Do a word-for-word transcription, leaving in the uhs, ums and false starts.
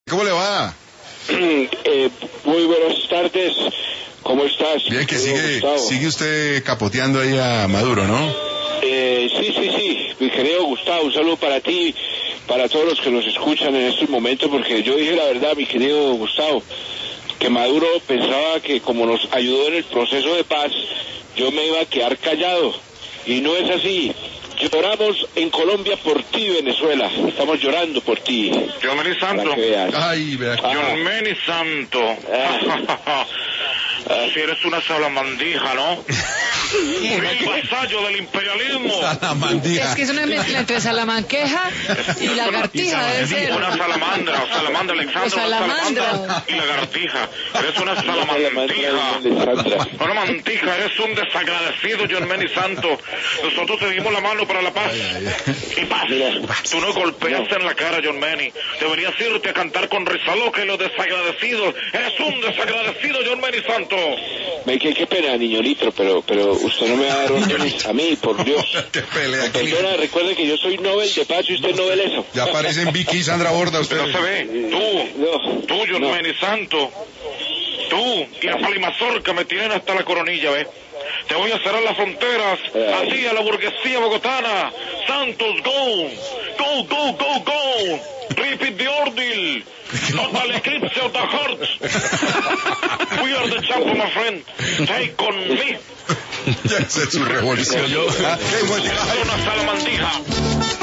¿Cómo le va? Eh, muy buenas tardes. ¿Cómo estás? Bien, que sigue, sigue usted capoteando ahí a Maduro, ¿no? Eh, sí, sí, sí. Mi querido Gustavo, un saludo para ti, para todos los que nos escuchan en estos momentos, porque yo dije la verdad, mi querido Gustavo, que Maduro pensaba que como nos ayudó en el proceso de paz, yo me iba a quedar callado. Y no es así. Lloramos en Colombia por ti, Venezuela. Estamos llorando por ti. John Meni Santo. Ay, vea. John Meni Santo. Ah. Si eres una salamandija, ¿no? El vasallo del imperialismo. Salamandija. Es que es una mezcla entre salamanqueja y lagartija, debe ser. Una salamandra, salamandra, Alexandra, O salamandra. salamandra y lagartija. Eres una salamandija. Una mantija, eres un desagradecido, John Meni Santo. Nosotros te dimos la mano para la paz. Y paz. Tú no golpeaste en la cara, John Meni. Deberías irte a cantar con Rizaloca y los desagradecidos. Eres un desagradecido, John Meni Santo. Me qué, qué pena, niño Litro, pero, pero usted no me va a dar órdenes a mí, por Dios. Qué pelea. Perdona, recuerde que yo soy Nobel de Paz y usted Nobel eso. Ya aparecen Vicky y Sandra Borda usted. Pero se ve, tú, No, tú, John no. Meni Santo, tú y la Salimazorca me tienen hasta la coronilla, ¿ves? Te voy a cerrar las fronteras, así a la burguesía bogotana. Santos, go, go, go, go, go. Repeat the ordeal. Total eclipse of the heart. We are the champion, my friend. Take on me. Ya esa es su revolución. Eres una salamandija.